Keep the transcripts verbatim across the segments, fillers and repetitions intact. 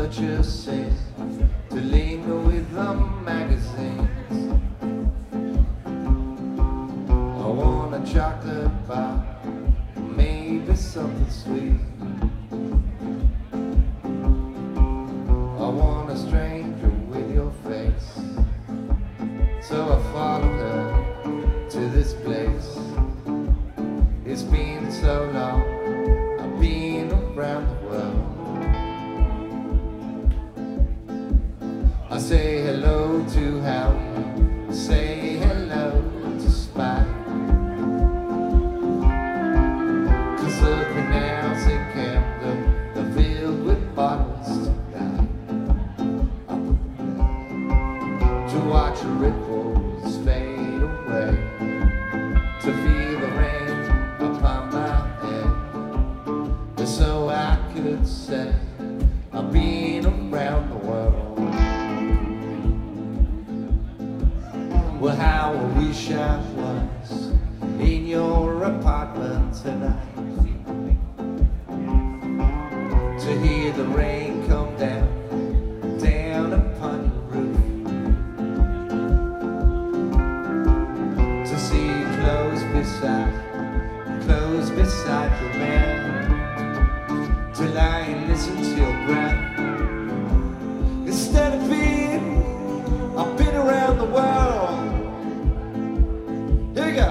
purchases to linger with the magazines. I want a chocolate bar, maybe something sweet. I want a stranger with your face, so I followed her to this place. It's been so long, I've been around the world. I say hello to Howard, say hello to Spike, 'cause the canals in Camden, they're filled with bottles tonight. To watch the ripples fade away, to feel the rain upon my head, so I could say I've been around the world. Well, how I wish I was in your apartment tonight, to hear the rain come down, down upon your roof, to see you close beside, close beside your man, to lie and listen to your breath. Instead of being, I've been around the world. Here we go.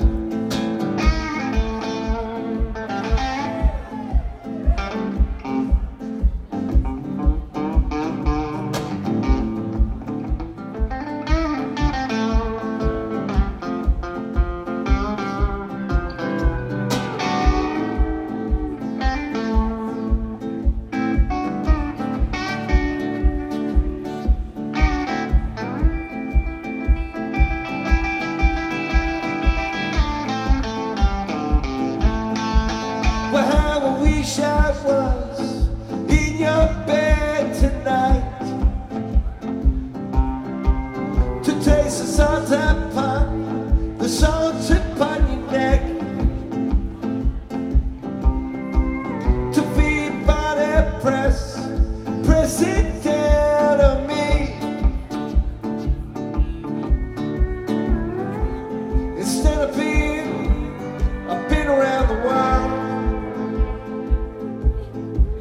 Well, how I wish I was in your bed tonight, to taste the salt upon, the salt upon your neck, to feel your body press, press it down on me. Instead of being, I've been around the world.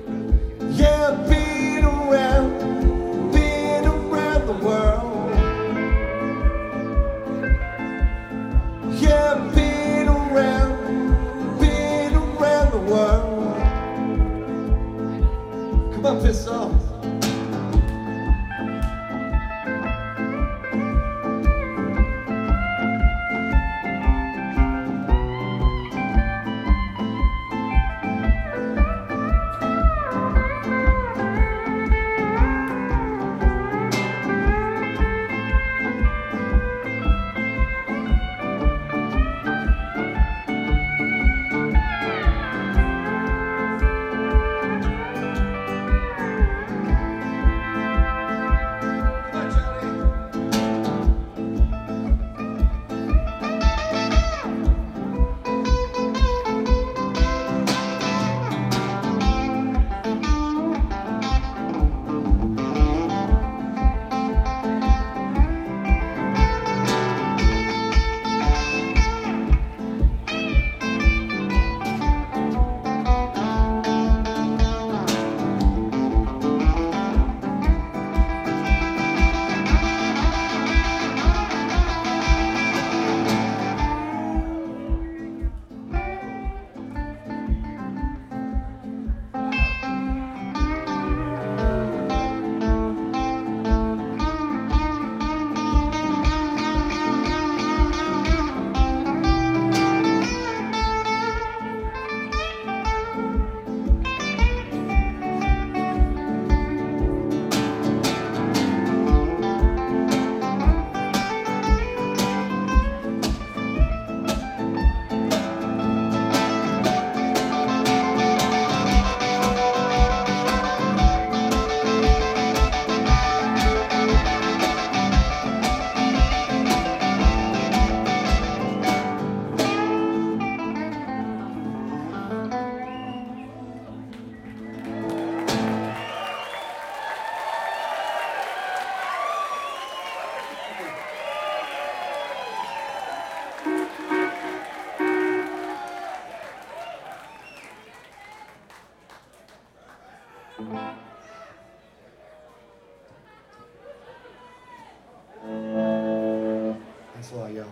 Thanks a lot, y'all.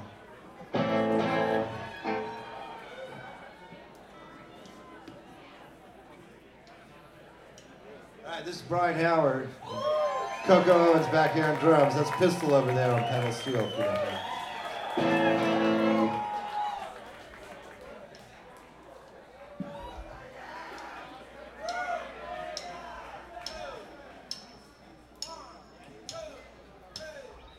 All right, this is Brian Howard. Coco Owens back here on drums. That's Pistol over there on pedal steel.